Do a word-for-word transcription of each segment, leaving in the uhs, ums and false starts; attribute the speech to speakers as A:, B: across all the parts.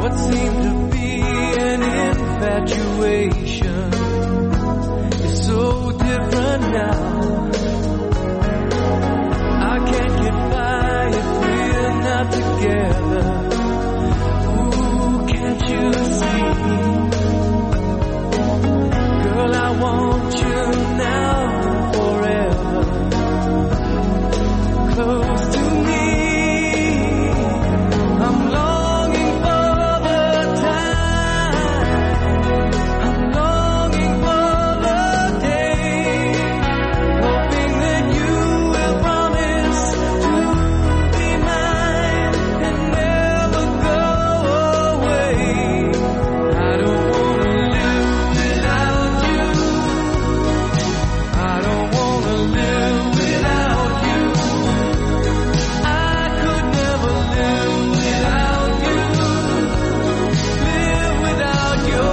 A: what seemed to be an infatuation is so different now. I can't get by if we're not together. Ooh, can't you see? Girl, I want you now and forever. Close to me. I'm longing for the time. I'm longing for the day. Hoping that you will promise to be mine and never go away. I don't wanna live without you. I don't wanna live without you. I could never live without you. Live without your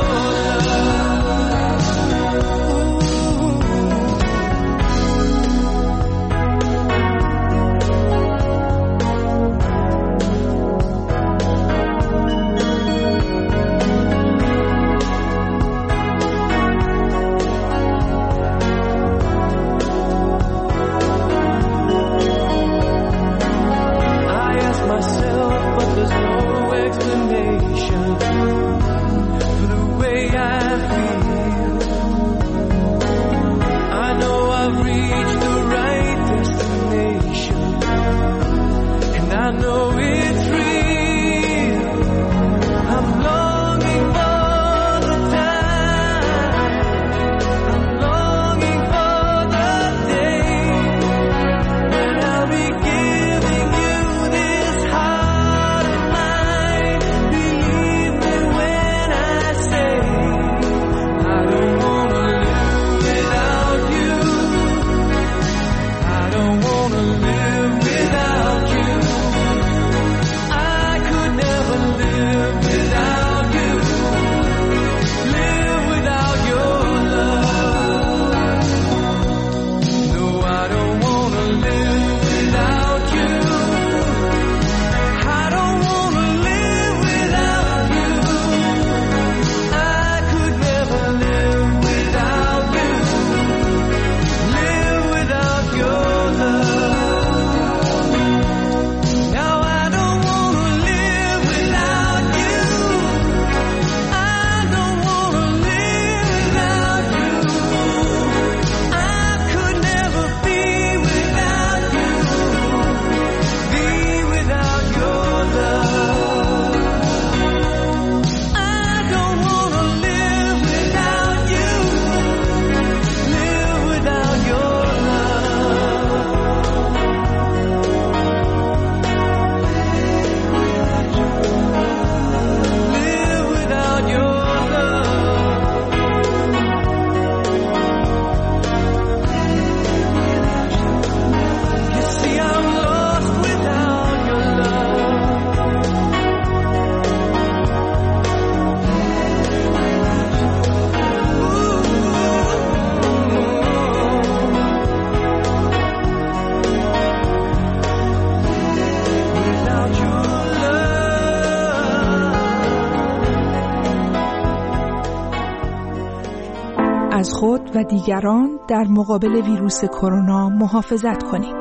A: I ask myself, but there's no explanation for the way I feel. I know I've reached the right destination, and I know it's real. I'm longing for the time. I'm longing for the day when I'll be giving you this heart of mine. Believe me when I say I don't wanna live without you. I don't wanna live without you. I could never live without you. Live without your love. No, I don't wanna live without you. I don't wanna live without you. I could never live without you. Live without your love. Now I don't wanna live without you. I don't wanna live without you. I could never be without you. Be without your love. I don't wanna live without you. Live without your love. Live without your love. You see, I'm lost without your without your
B: از خود و دیگران در مقابل ویروس کرونا محافظت کنید.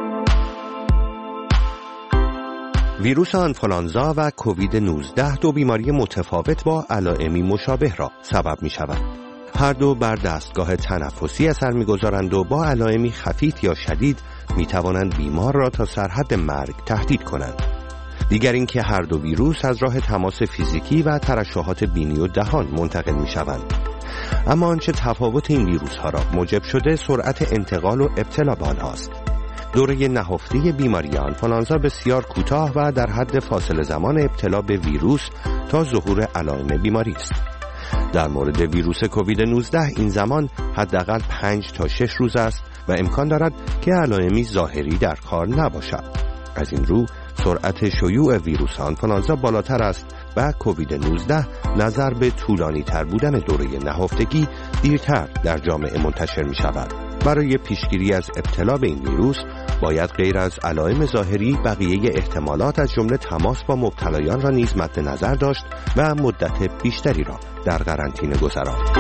C: ویروس آنفولانزا و کووید نوزده دو بیماری متفاوت با علائمی مشابه را سبب می شوند. هر دو بر دستگاه تنفسی اثر می گذارند و با علائمی خفیف یا شدید می توانند بیمار را تا سرحد مرگ تهدید کنند. دیگر اینکه هر دو ویروس از راه تماس فیزیکی و ترشحات بینی و دهان منتقل می شوند. اما آنچه تفاوت این ویروس ها را موجب شده سرعت انتقال و ابتلا به آنهاست. دوره نهفته بیماری آنفولانزا بسیار کوتاه و در حد فاصله زمان ابتلا به ویروس تا ظهور علائم بیماری است. در مورد ویروس کووید نوزده این زمان حداقل پنج تا شش روز است و امکان دارد که علائمی ظاهری در کار نباشد. از این رو سرعت شیوع ویروس آنفولانزا بالاتر است و کووید نوزده نظر به طولانی تر بودن دوره نهفتگی دیرتر در جامعه منتشر می شود. برای پیشگیری از ابتلا به این ویروس باید غیر از علائم ظاهری بقیه احتمالات از جمله تماس با مبتلایان را نیز مد نظر داشت و مدت بیشتری را در قرنطینه گذراند.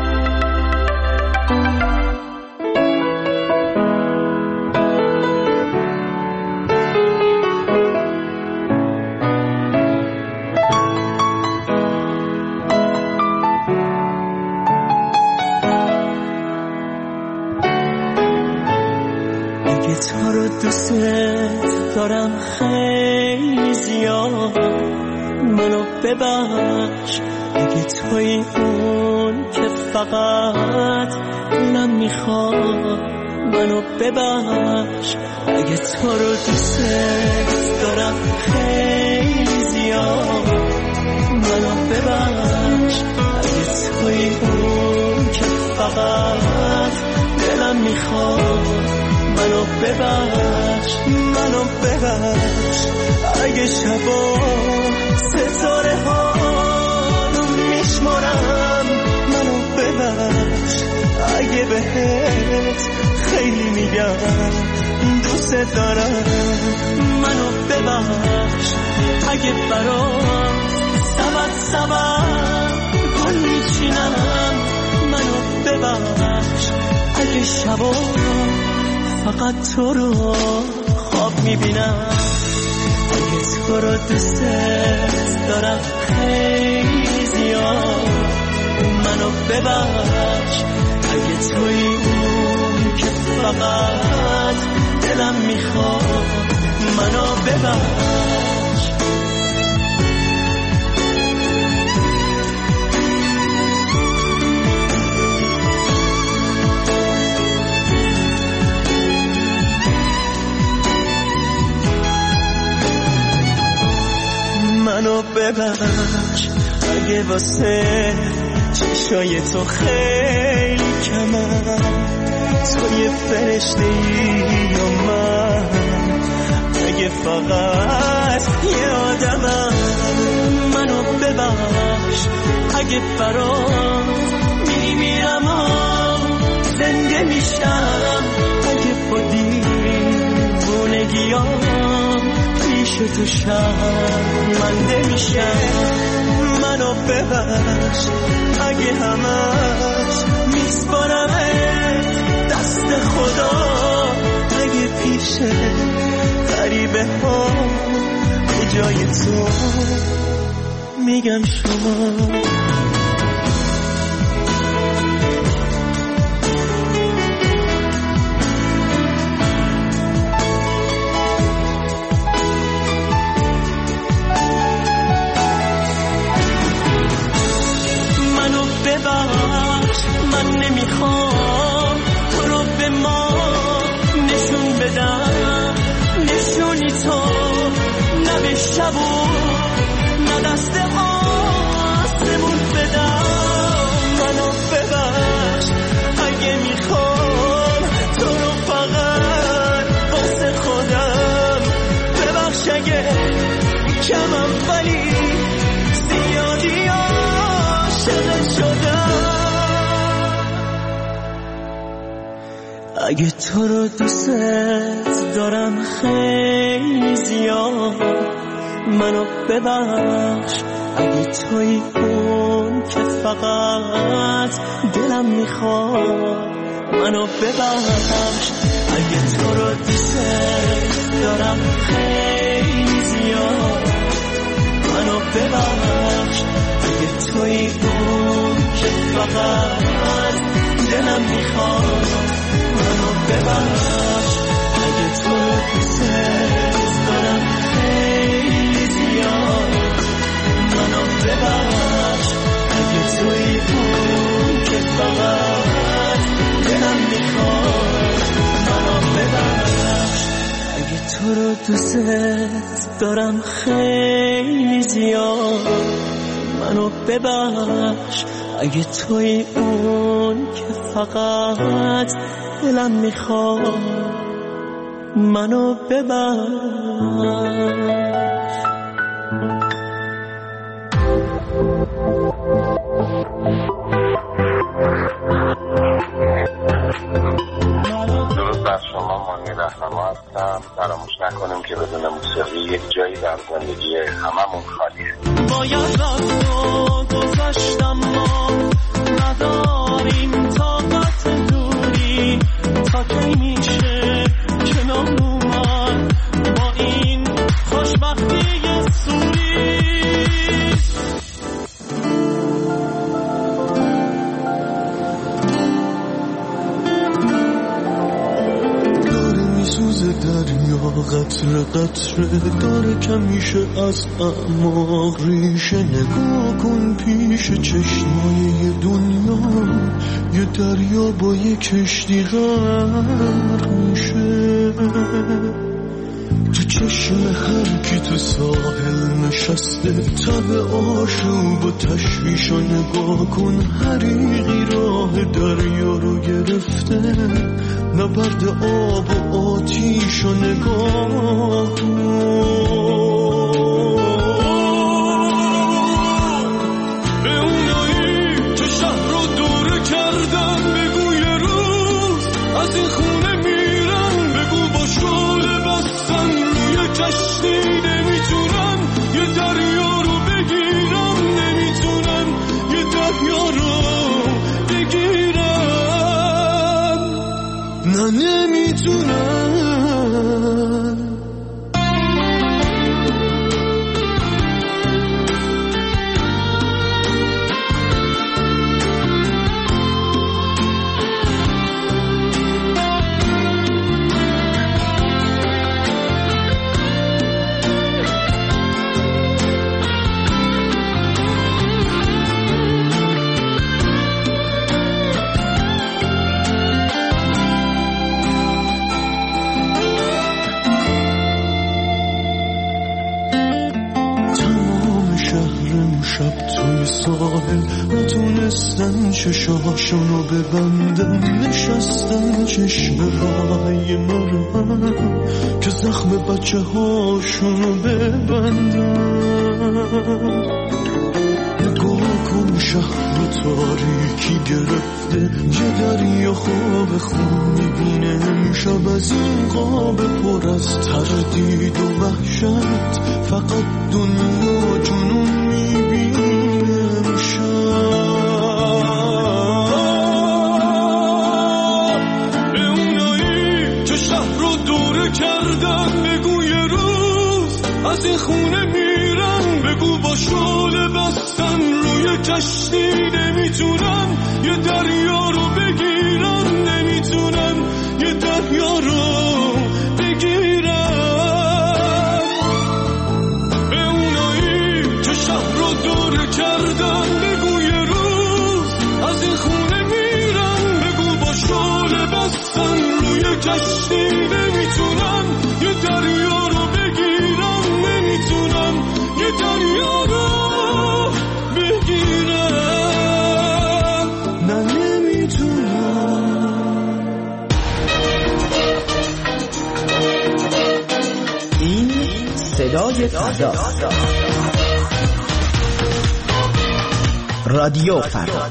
A: تو رو دوست دارم خیلی زیاد، منو ببخش اگه توی اون که فقط دلم میخواد. منو ببخش اگه تو رو دوست دارم خیلی زیاد، منو ببخش اگه توی اون که فقط دلم میخواد. منو ببخش منو ببخش اگه شبا ستاره ها رو میشمارم. منو ببخش اگه بهت خیلی میگم دوست دارم. منو ببخش اگه برات سبت سبت گل میچینم. منو ببخش اگه شبا فقط تو رو خواب میبینم. اگه تو رو دوست دارم خیلی زیاد، منو ببخش اگه توی اون که فقط دلم میخواد. منو ببخش منو ببخش اگه واسه چشای تو خیلی کمم. تو یه فرشته‌ای یا من، اگه فقط یه آدمم. منو ببخش اگه برات میمیرم زنده میشم. اگه با دیوونگیام پیش تو شرمنده میشم. منو ببخش اگه همش میسپارم دست خدا. اگه پیش غریبه ها به جای تو میگم شما. ببخش من نمیخوام تو رو به ما نشون بدم. نشونی تو نه به شبو نه دست آسمون بدم. منو ببخش اگه میخوام تو رو فقط واسه خودم. ببخش اگه کمم ولی زیادی عاشقت شدم. اگه تو رو دوست دارم خیلی زیاد، منو ببخش اگه توی اون که فقط دلم میخواد. منو ببخش اگه تو رو دوست دارم خیلی زیاد. منو ببخش اگه توی اون که فقط دلم میخواد. منو ببخش اگه تو رو دوست دارم خیلی زیاد. منو ببخش اگه توی اون که فقط دلم میخواد. منو ببخش اگه تو رو دوست دارم خیلی زیاد. منو ببخش اگه توی اون که فقط دلم میخواد. منو ببخش.
D: عزیزم زندگی هممون خالیه.
A: باید رفت و گذشتم ما نداریم طاقت دوری تا کی میشه کنار اومد با این خوشبختی سوری.
E: سوز دریا قطره قطره داره کمیشه از اعماق ریشه. نگاه کن پیش چشمای دنیا یه دریا با یه کشتی غرق میشه. تو چشم هر کی تو ساحل نشسته تب آشوب و تشویش رو نگاه کن. حریقی راه دریا رو گرفته نبرد آب و آتیش رو نگاه کن. به اونایی که شهر رو دوره کردن بگو یه روز از این خونه میرن. بگو با شعله بستن روی کشتی نمیتونن یه دریا رو بگیرن. نمیتونن یه دریا رو بگیرن. نه نمیتونن. نتونستن چشاشونو ببندن. نشستن چشم رای مرم که زخم بچه هاشونو ببندن. نگاه کن شهر رو تاریکی گرفته یه دریا خواب خون میبینه امشب از این قاب پر از تردید و وحشت. فقط دنیا جنون میبینه. کردن بگو یه روز از این خونه میرن. بگو با شعله بستن روی کشتی نمیتونن یه دریا رو بگیرن. نمیتونن یه دریا رو بگیرن. به اونایی که شهر رو دوره کردن بگو یه روز از این خونه میرن. بگو با شعله بستن روی کشتی نمیتونن یه دریا رو بگیرن. نمیتونن یه دریا رو بگیرن. نه نمیتونن.
F: این صدای فردا، رادیو فردا.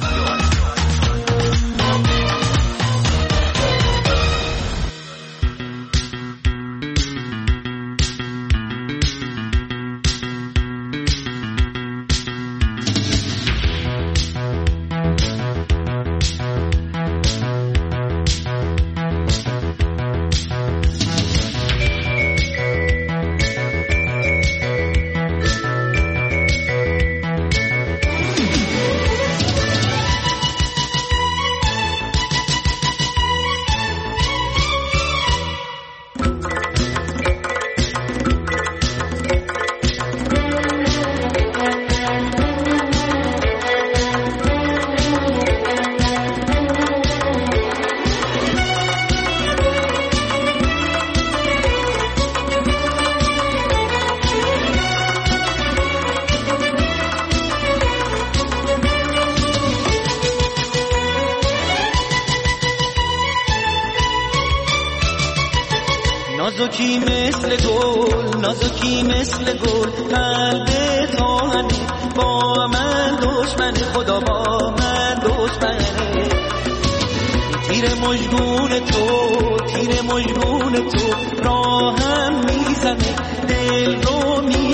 A: نازکی مثل گل، نازکی مثل گل، قلب تاهنه با من دشمنه، خدا با من دشمنه. تیر مجنون تو، تیر مجنون تو راهم میزنه، دل رو می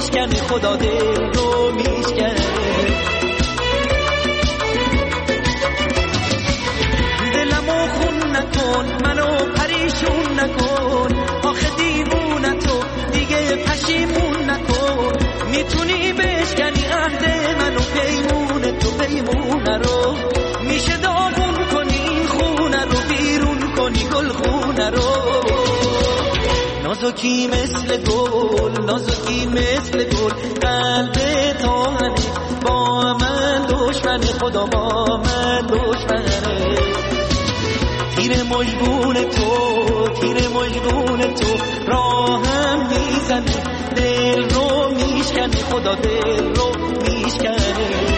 G: خدا دل رو میشکنه. دلمو خون نکن، منو پریشون نکن، آخه دیوونه تو دیگه پشیمون نکن. میتونی بشکنی عهد منو، پیمونه تو پیمونه رو، میشه داغون کنی این خونه رو، بیرون کنی گل خونه رو. نازکی مثل گل، نازکی مثل گل، قلب تاهنه با من دشمن، خدا با من دشمنه. تیر مجبون تو، تیر مجبون تو راهم میزنه، دل رو میشکنه، خدا دل رو میشکنه.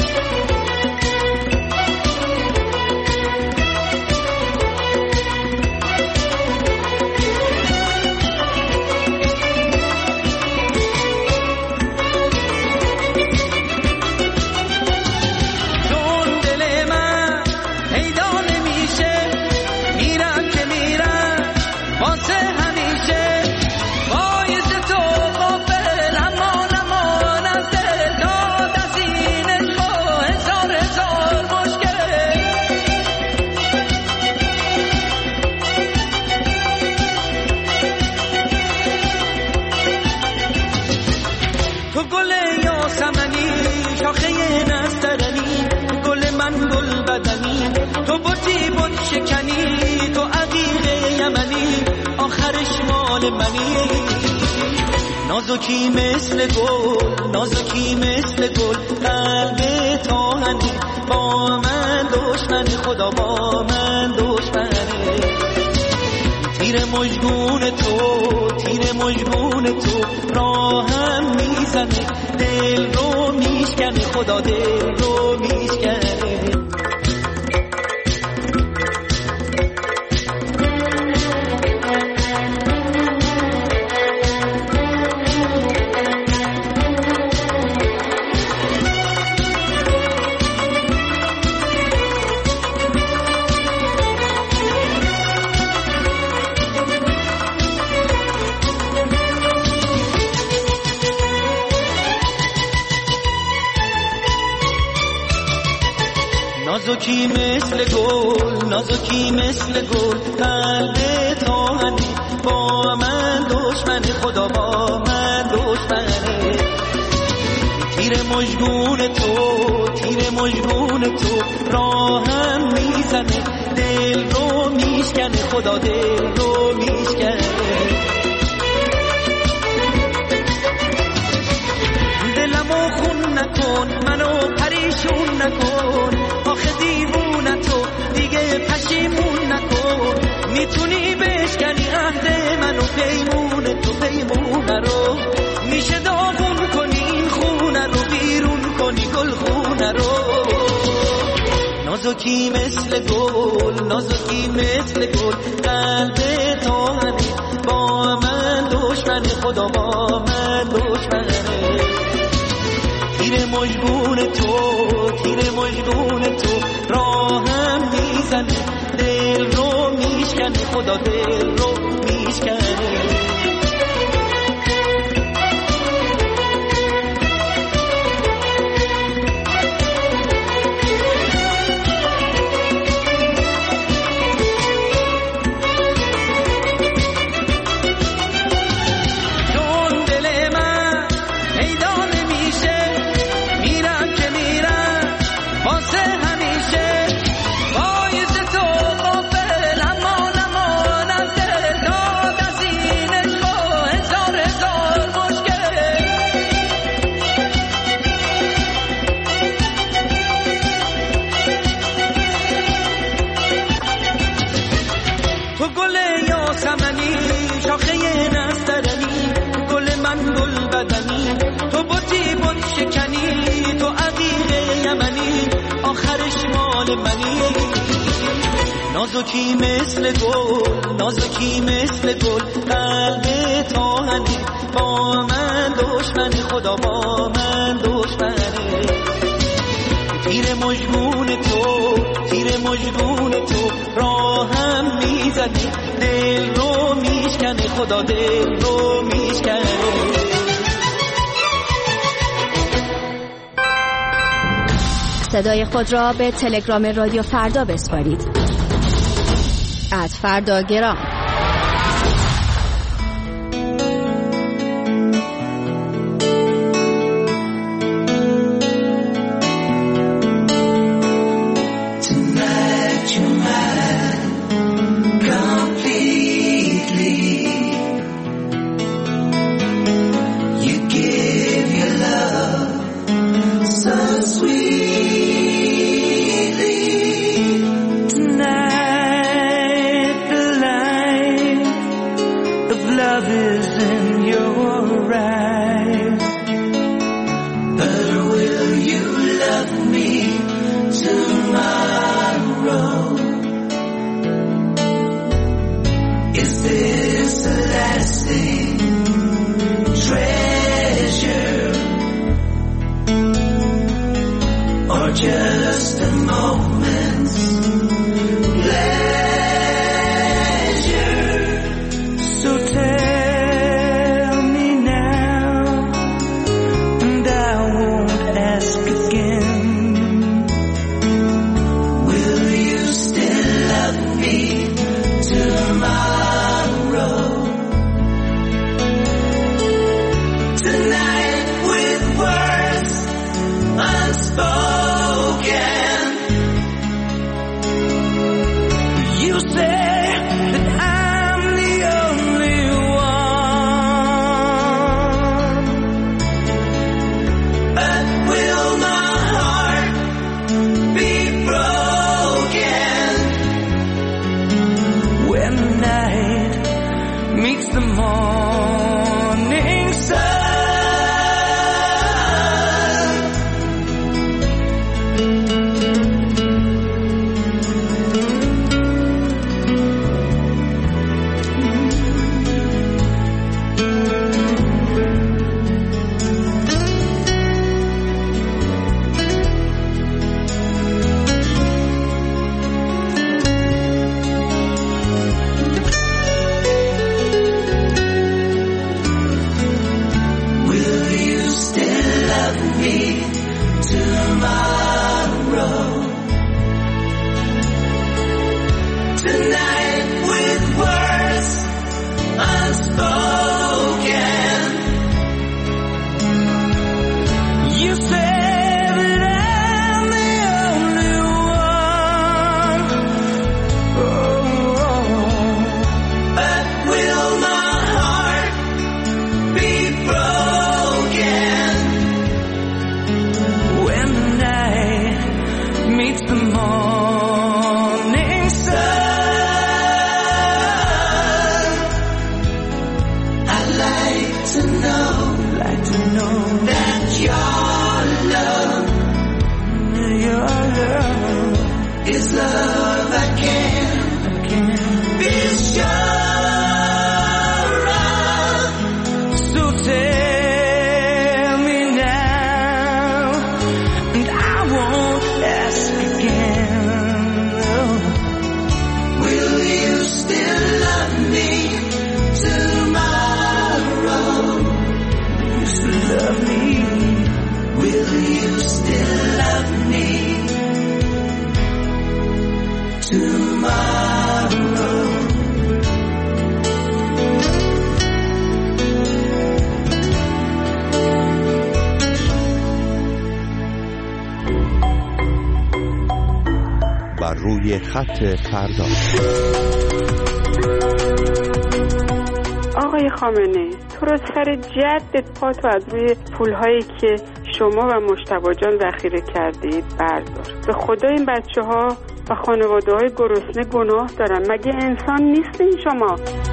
G: تو بوتی بود شکنی، تو عقیق یمنی، آخرش مال منی. نازکی مثل گل، نازکی مثل گل، قلب تاهنی با من دشمن، خدا با من دشمنه. تیر مجبون تو، تیر مجبون تو راهم میزنه، دل رو میشکنه، خدا دل رو میشکنه. نازکی مثل گل، نازکی مثل گل، قلب تاهنی با من دشمن، خدا با من دشمنه. تیر مجبون تو، تیر مجبون تو راهم میزنه، دل رو میشکنه، خدا دل رو میشکنه. دلمو خون نکن، منو پریشون نکن، آخه دیوونه تو دیگه پشیمون نکن. میتونی بشکنی عهد منو، پیمونه تو پیمونه رو، میشه داغون کنی این خونه رو، بیرون کنی گل خونه رو. نازکی مثل گل، نازکی مثل گل، قلب تاهنی با من دشمن، خدا با من دشمنه. تیر مجبون تو، تیر مجبون تو راهم میزنه، دل رو میشکنه، خدا دل رو میشکنه. نازکی مثل گل، نازکی مثل گل، قلب تاهنی با من دشمن، خدا با من دشمنه. تیر مجبون تو، تیر مجبون تو راهم میزنی، دل رو میشکنه، خدا دل رو میشکنه.
H: صدای خود را به تلگرام رادیو فردا بسپارید. ات فردا گرام.
C: روی خط فردا.
I: آقای خامنه‌ای، تو رو سر جدت پاتو از روی پولهایی که شما و مجتبی جان ذخیره کردید بردار. به خدا این بچه ها و خانواده های گرسنه گناه دارن. مگه انسان نیستین شما؟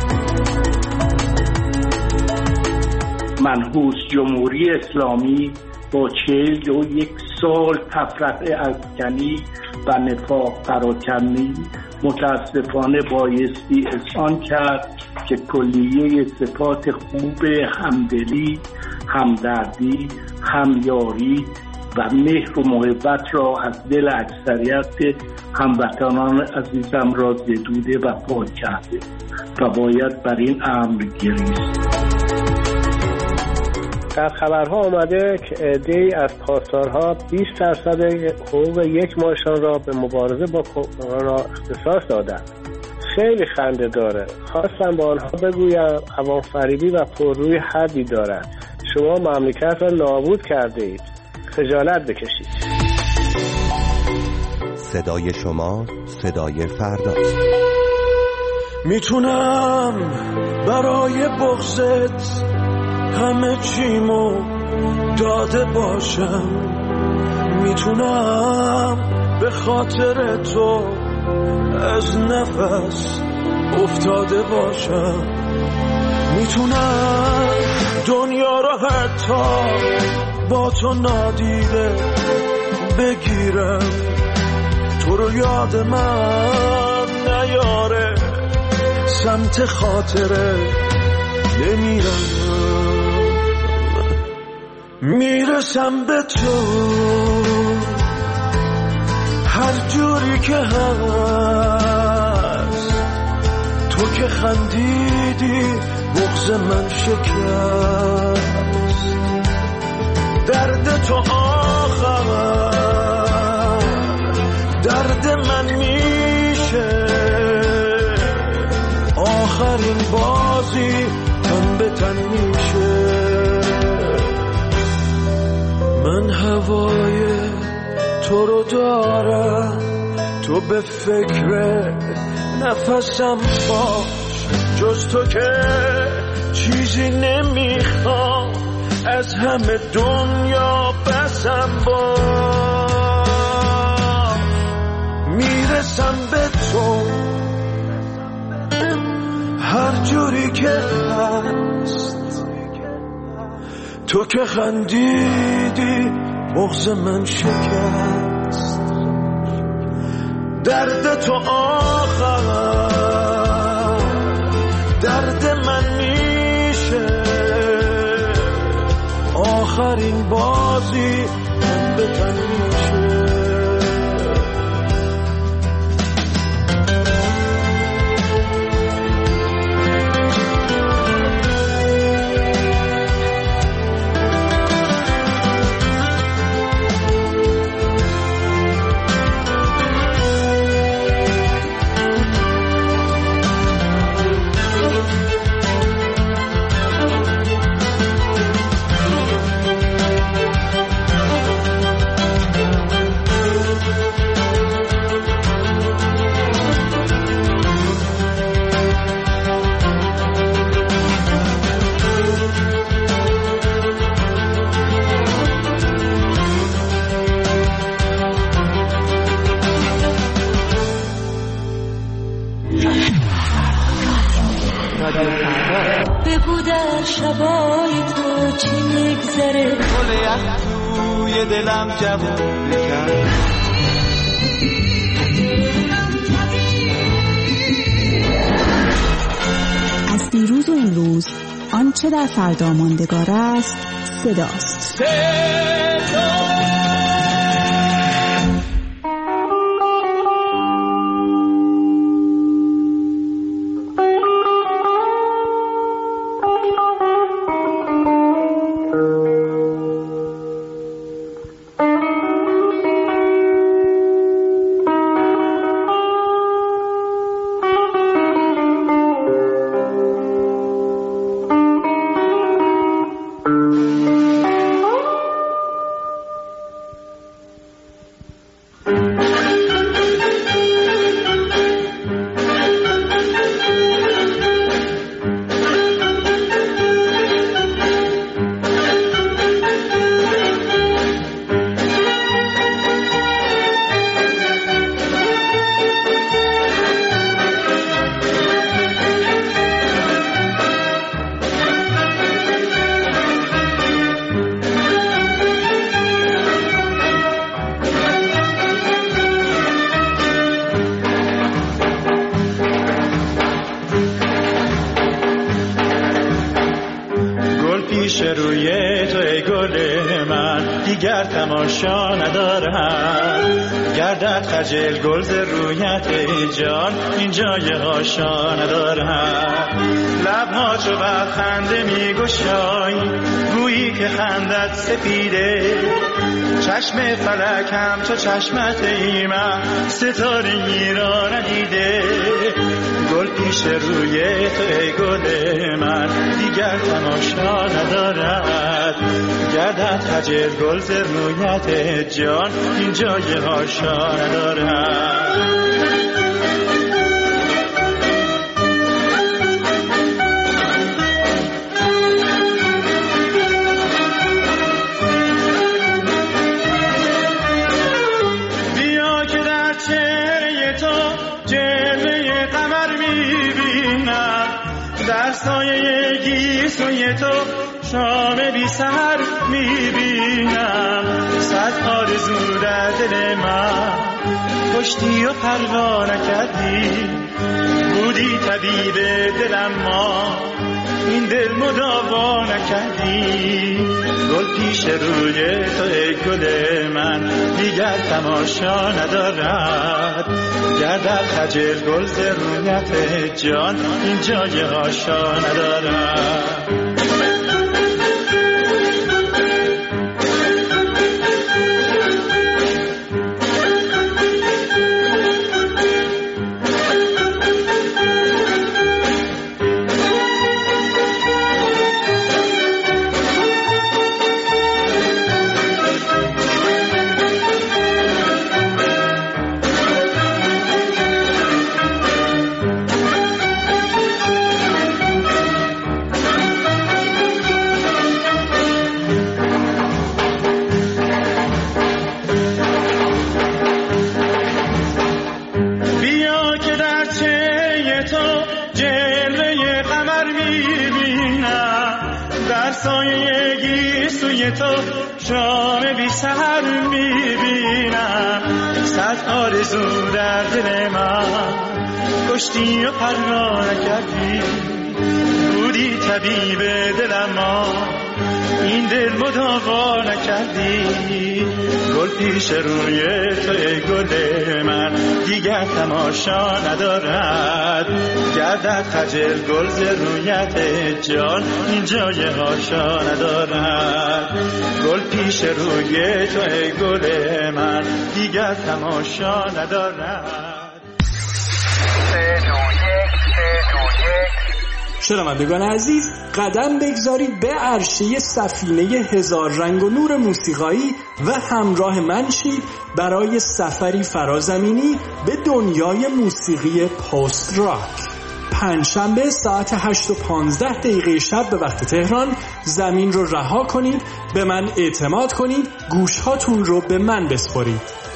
J: منحوس جمهوری اسلامی با چهل و یک سال تفرقه افکنی و نفاق پراکنی متاسفانه بایستی اذعان کرد که کلیه صفات خوب همدلی، همدردی، همیاری و مهر و محبت را از دل اکثریت هموطنان عزیزم را زدوده و پاک کرده و باید بر این امر گریست.
K: در خبرها آمده که عده‌ای از پاسدارها بیست درصد حقوق یک ماهشان را به مبارزه با کرونا اختصاص دادند. خیلی خنده داره. خواستم با آنها بگویم عوام فریبی و پرروی حدی دارد. شما مملکت را نابود کرده اید. خجالت بکشید.
C: صدای شما صدای فرداست.
E: میتونم برای بغضت همه چیمو داده باشم، میتونم به خاطر تو از نفس افتاده باشم، میتونم دنیا را حتی با تو نادیده بگیرم، تو رو یاد من نیاره، سمت خاطره نمیرم، میرسم به تو هر جوری که هست، تو که خندیدی بغض من شکست، درد تو آخر درد من میشه، آخرین بازی تن به تن میشه، من هوای تو رو دارم، تو به فکر نفسم باش، جز تو که چیزی نمیخوام، از همه دنیا بسم باش، میرسم به تو هر جوری که هست، تو که خندیدی بغض من شکست، درد تو آخر درد من میشه، آخرین بازی تن به تن میشه،
A: بگو در شبای تو چی میگذره، گل یخ توی دلم جوون بکن،
B: از دیروز و امروز آنچه در فردا ماندگار است صداست. صدا
L: دیگر تماشا ندارم. گردد خجل گل ز رویت ای جان، این جای هاشا ندارم. لبها چو بر خنده می گشای، گویی که خندت سپیده. چشم فلک هم چو چشمت ای من، ستاره‌ای را ندیده. گل پیش روی تو ای گل من، دیگر تماشا ندارد. گردد خجل گل ز رویت جان، این جای هاشا ندارد. در سایه گیسوی تو شام بی سحر میبینم. صد آرزو در دل من کشتی و پروا نکردی. بودی طبیب دلم ما این دل مداوا نکردی. گل پیش روی تو ای گل من، دیگر تماشا ندارد. گردد خجل گل ز رویت جان، این جای هاشا ندارد. تو شام بی سحر میبینم. صد آرزو در دل من کشتی و پروا نکردی. بودی طبیب دلم ما این دل مداوا نکردی. گل پیش روی تو ای گل من، دیگر تماشا ندارد. گردد خجل گل ز رویت جان، این جای هاشا ندارد. گل پیش روی تو ای گل من، دیگر تماشا ندارد.
M: شنوندگان عزیز، قدم بگذارید به عرشه سفینه هزار رنگ و نور موسیقایی و همراه من شید برای سفری فرازمینی به دنیای موسیقی پست راک. پنجشنبه ساعت هشت و پانزده دقیقه شب به وقت تهران زمین رو رها کنید، به من اعتماد کنید، گوشهاتون رو به من بسپارید.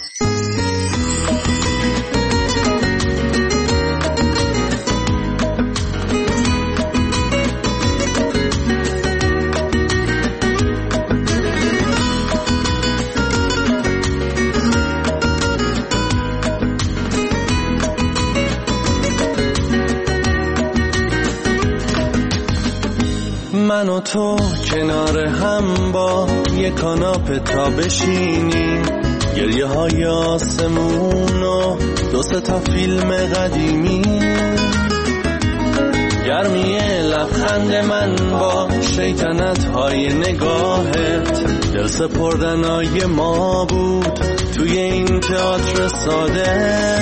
A: من و تو کنار هم با یک کاناپه تا بشینیم، گریه های آسمون و دو سه تا فیلم قدیمی، گرمی لبخند من با شیطنت های نگاهت، دل سپردنای ما بود توی این تئاتر ساده.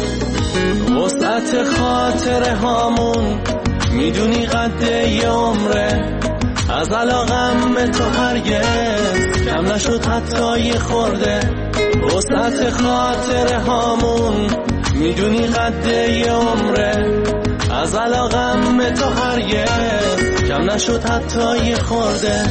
A: وسعت خاطره هامون میدونی قد یه عمره، از علاقم به تو هرگز کم نشد حتی یه خورده. وسعت خاطره هامون میدونی قد یه عمره، از علاقم به تو هرگز کم نشد حتی یه خورده.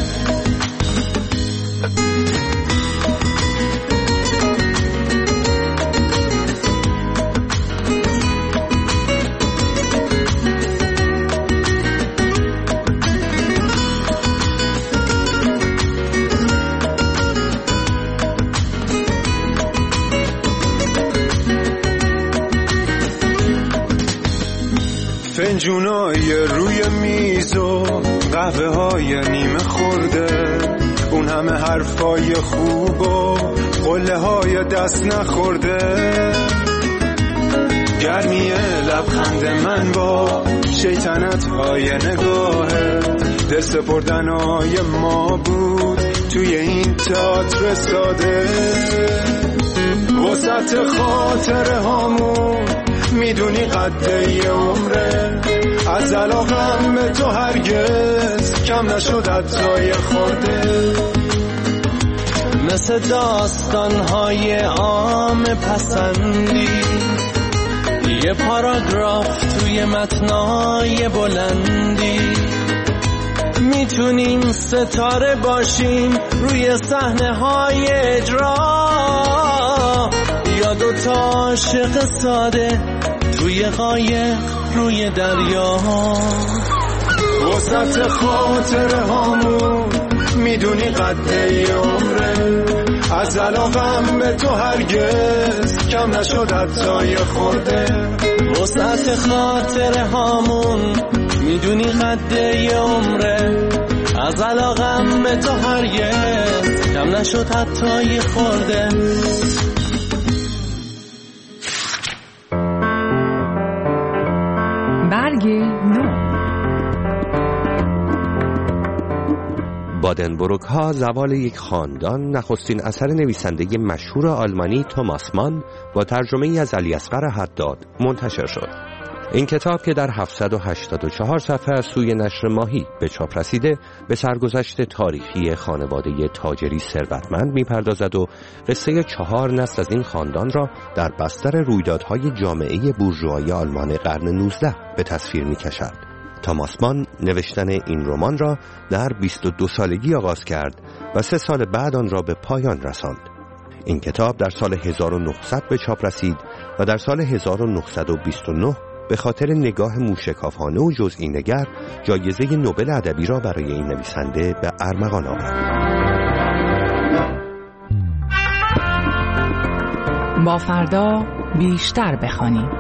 E: فنجونای روی میز و قهوه های نیمه خورده،
N: اون همه حرفای خوب و قله های دست نخورده، گرمی لبخند من با شیطنت های نگاهه، دل سپردن های ما بود توی این تئاتر ساده. وسط خاطره هامون میدونی قد یه عمره، از علاقم به تو هرگز کم نشد حتی یه خورده.
A: مثل داستان‌های عام پسندی، یه پاراگراف توی متنای بلندی، میتونیم ستاره باشیم روی صحنه‌های اجرا، یا دوتا عاشق ساده توی قایق روی دریا.
N: وسط خاطره هامون میدونی قد یه عمره، از علاقم به تو هرگز کم نشد حتی یه خورده.
A: وسط خاطره هامون میدونی قد یه عمره، از علاقم به تو هرگز کم نشد حتی یه خورده.
B: برگ نو.
C: بادنبروک ها زوال یک خاندان نخستین اثر نویسنده مشهور آلمانی توماس مان با ترجمه ای از علی اصغر حداد منتشر شد. این کتاب که در هفتصد و هشتاد و چهار صفحه از سوی نشر ماهی به چاپ رسیده، به سرگذشت تاریخی خانواده تاجری ثروتمند می‌پردازد و قصه چهار نسل از این خاندان را در بستر رویدادهای جامعه بورژوایی آلمان قرن نوزدهم به تصویر می‌کشد. توماس مان نوشتن این رمان را در بیست و دو سالگی آغاز کرد و سه سال بعد آن را به پایان رساند. این کتاب در سال هزار و نهصد به چاپ رسید و در سال هزار و نهصد و بیست و نه به خاطر نگاه موشکافانه و جزئی نگر جایزه نوبل ادبی را برای این نویسنده به ارمغان آورد.
B: با فردا بیشتر بخوانیم.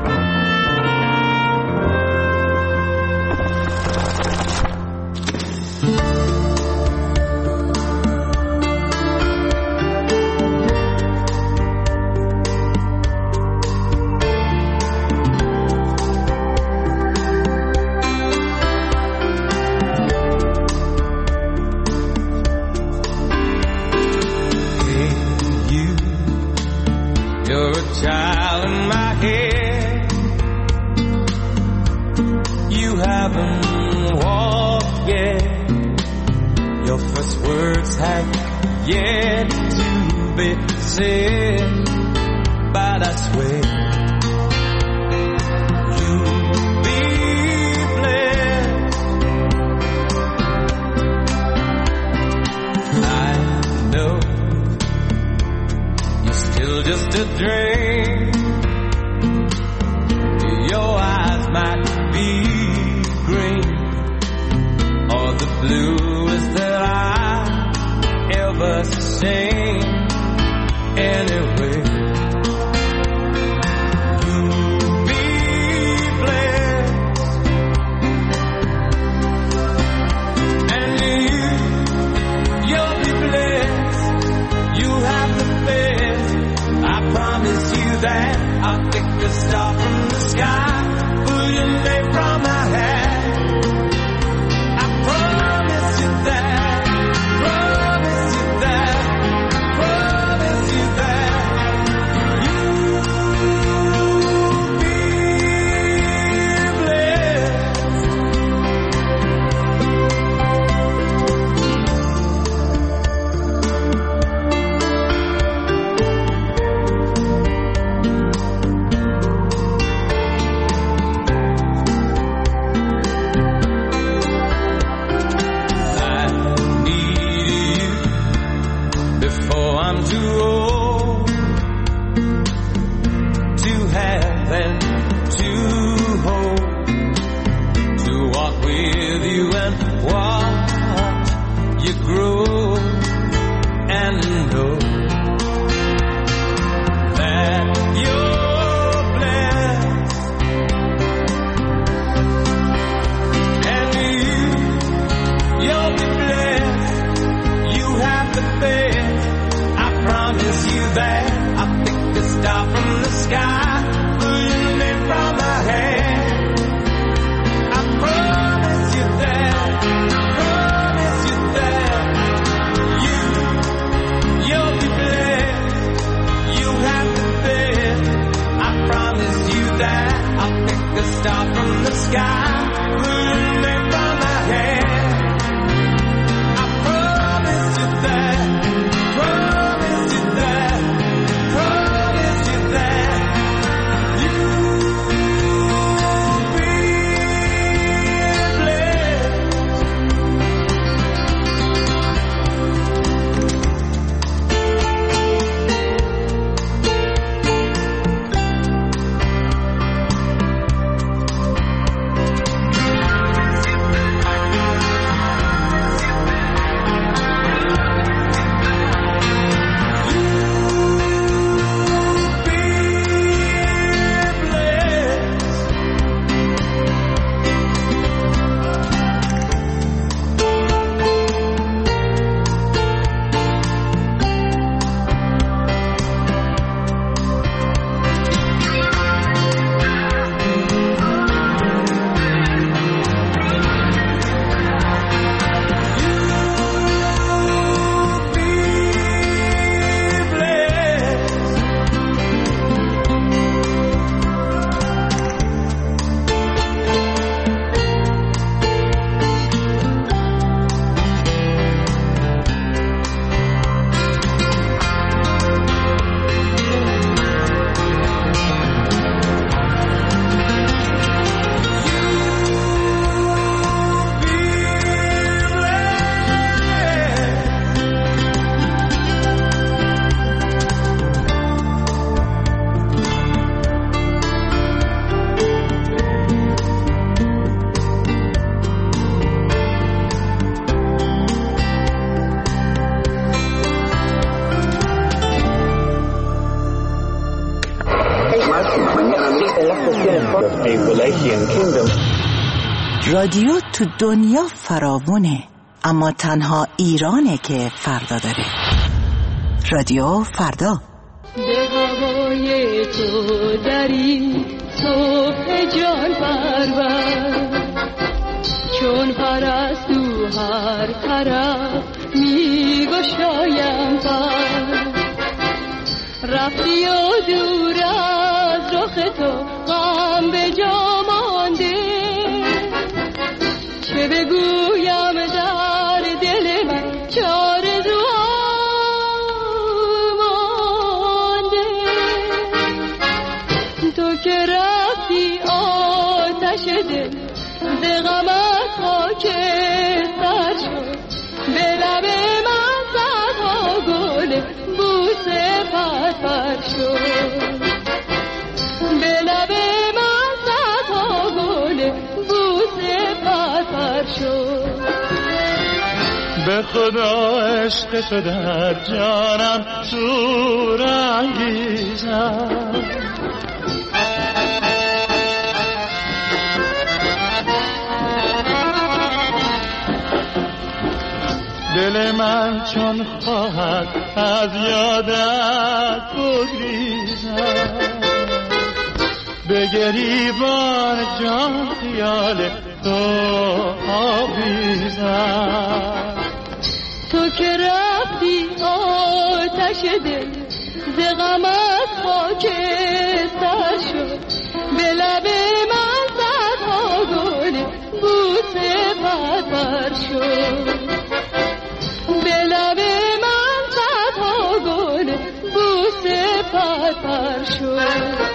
E: sky will lift on my head. I promise you that, promise you that, promise you that you'll be
B: رادیو تو دنیا فراوونه، اما تنها ایرانه که فردا داره. رادیو فردا.
O: به هوای تو دری صبح جان پرور، چون پرستو هر طرف می گشایم پر. رفتی و دور از رخ تو غم به جا مانده، چه بگویم در دل من چه آرزوام مانده. تو که رفتی آتش دل ز غمت خاکستر شد، به لب من صدها گل بوسه پرپر شد. به لب من صدها گل بوسه پرپر شد.
L: به خدا عشق تو در جانم شور انگیزم، دل من چون خواهد از یادت بگریزم، به گریبان جان خیال تو آویزم.
O: تو که رفتی آتش دل ز غمت خاکستر شد، به لب من صدها گل بوسه پرپر شد. به لب من صدها گل بوسه پرپر شد.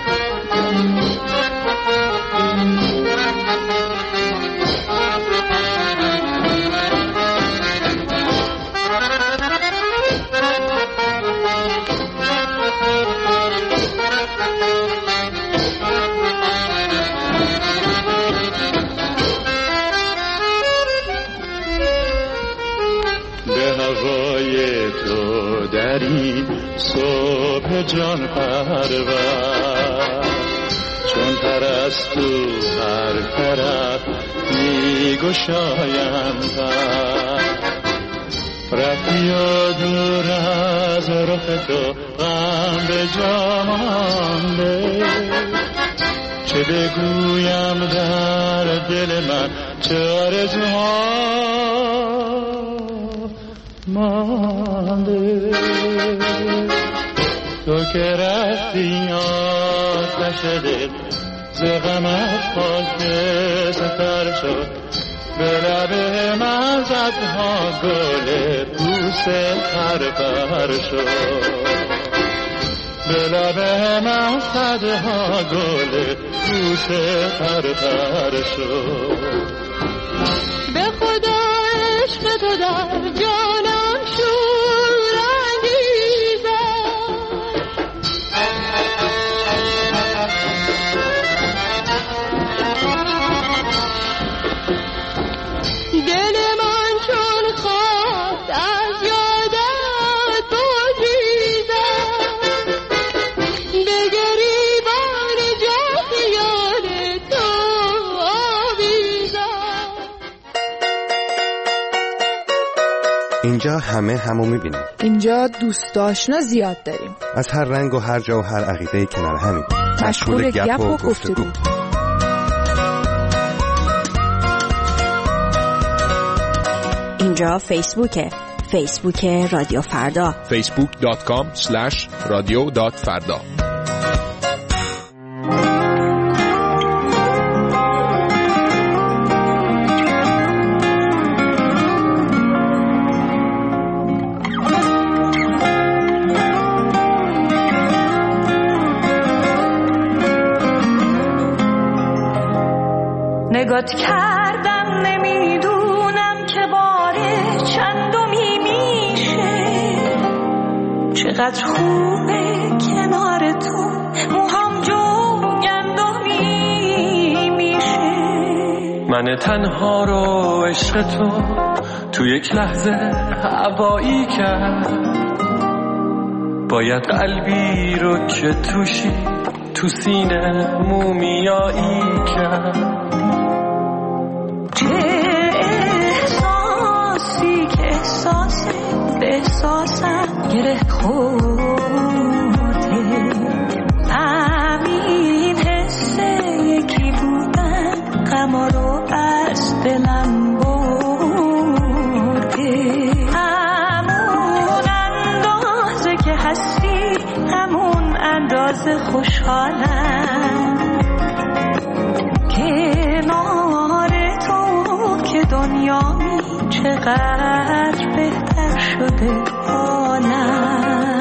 L: دری صبح جان پرور، چون پرستو هر طرف می گشایم پر. رفتی و دور از رخ تو غم به جا مانده، چه بگویم در دل من چه آرزوها مانده. تو که رفتی آتش دل ز غمت خاکستر شد به لب مزدها گل بوس پرپر شد به لب مزدها گل بوس پرپر شد
O: به خدا عشق تو در جانم شور انگیزد دل من چون خواست از یادت بگریزد به گریبان جهت یاد تو آویزد.
C: اینجا همه همو میبینیم.
P: اینجا دوست آشنا زیاد داریم.
C: از هر رنگ و هر جا و هر عقیده کنار همین.
P: مشغول گپ و گفتگو.
H: اینجا فیسبوکه. فیسبوک رادیو فردا.
Q: فیسبوک دات کام اسلش رادیو دات فردا.
R: نگات کردم نمیدونم که باره چندمی میشه، چقدر خوبه کنار تو موهام جوگندمی میشه.
A: من تنها رو عشق تو تو یک لحظه هوایی کرد، باید قلبی رو که توشی تو سینه مومیایی کرد.
R: چه احساسی که احساسی به احساسم گره خورده، همین حسه یکی بودن غما رو از دلم برده. همون اندازه که هستی همون اندازه خوشحالم، کنار تو که دنیامی چقدر بهتر شده حالم.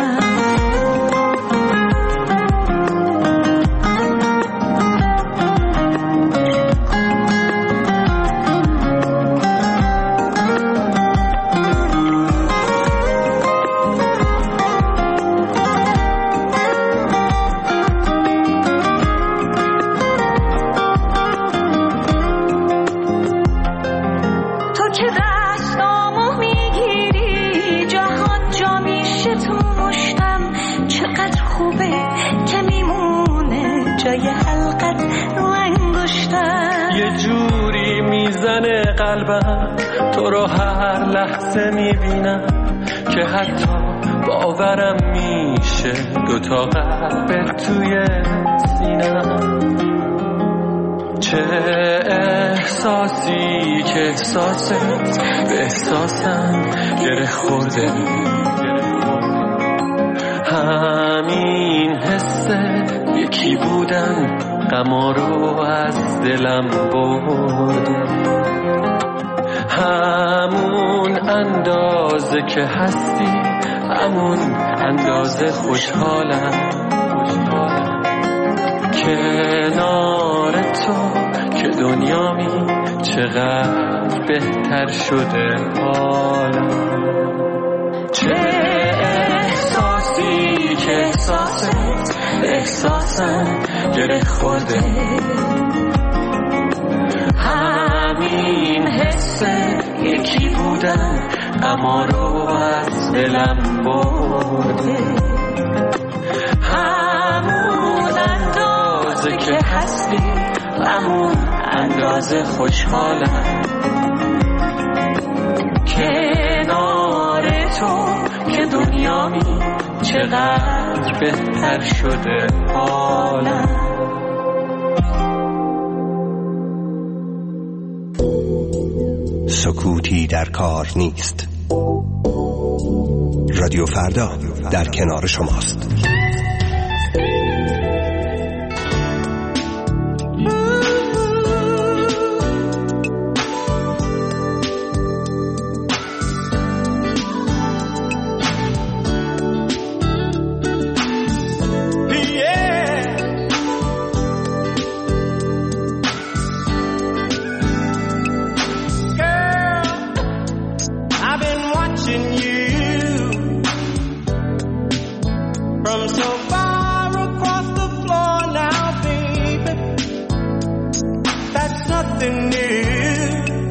A: قلبم تو رو هر لحظه میبینم که حتی باورم میشه دوتا قلب توی سینم. چه احساسی که احساست به احساسم گره خورده، همین حسه یکی بودن غما رو از دلم برده. همون اندازه که هستی همون اندازه خوشحالم، کنار تو که دنیامی چقدر بهتر شده حالم. چه احساسی که احساست احساسم گره خورده، همین حسه یکی بودن غما رو از دلم برده. همون اندازه که هستی همون اندازه خوشحالم، کنار تو که دنیامی چقدر بهتر شده حالم.
C: سکوتی در کار نیست. رادیو فردا در کنار شماست.
G: so far across the floor now, baby. That's nothing new.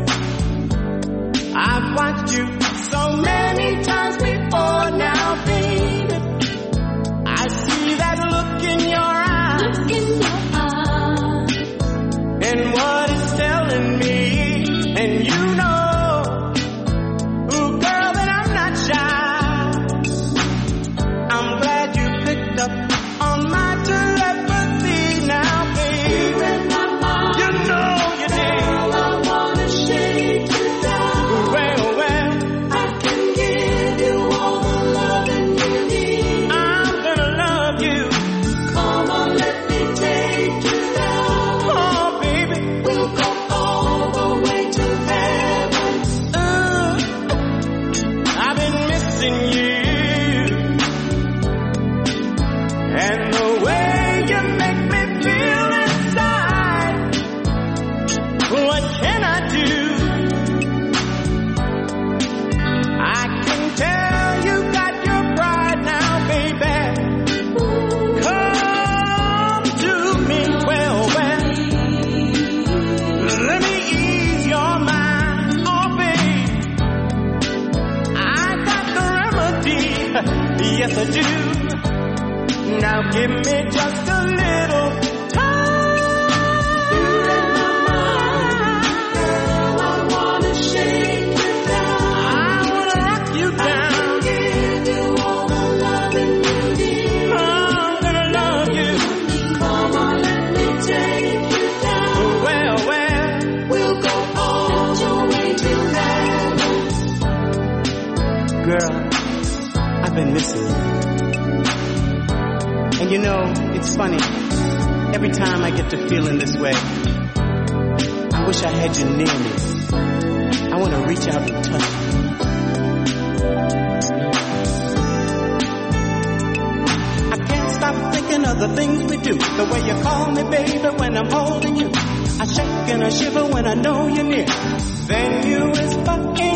G: I've watched you so many times before now, baby. I see that look in your eyes, look in your eyes, and what it's telling me, and you know, ooh, girl, that I'm not shy. I'm glad you picked up on my telepathy now, baby. You read my mind, you know you did. Girl, I wanna shake you down. Well, well, I can give you all the loving you need. I'm gonna love you. Come on, let me take you down. Oh, baby, we'll go all the way to heaven. Uh, I've been missing you, and the way you make me feel inside. What can I do? I can tell you got your pride now, baby. Come to me, well, well. Let me ease your mind, oh, babe. I got the remedy, yes I do. Now give me just a little time. You read my mind, girl, I wanna shake you down. I wanna rock you down. I can give you all the loving you need. I'm gonna love you. Come on, let me take you down. Well, well, we'll go all the way to heaven. Girl, I've been missing you. And you know, it's funny, every time I get to feeling this way, I wish I had you near me. I want to reach out and touch you. I can't stop thinking of the things we do, the way you call me baby when I'm holding you. I shake and I shiver when I know you're near. Then you whisper in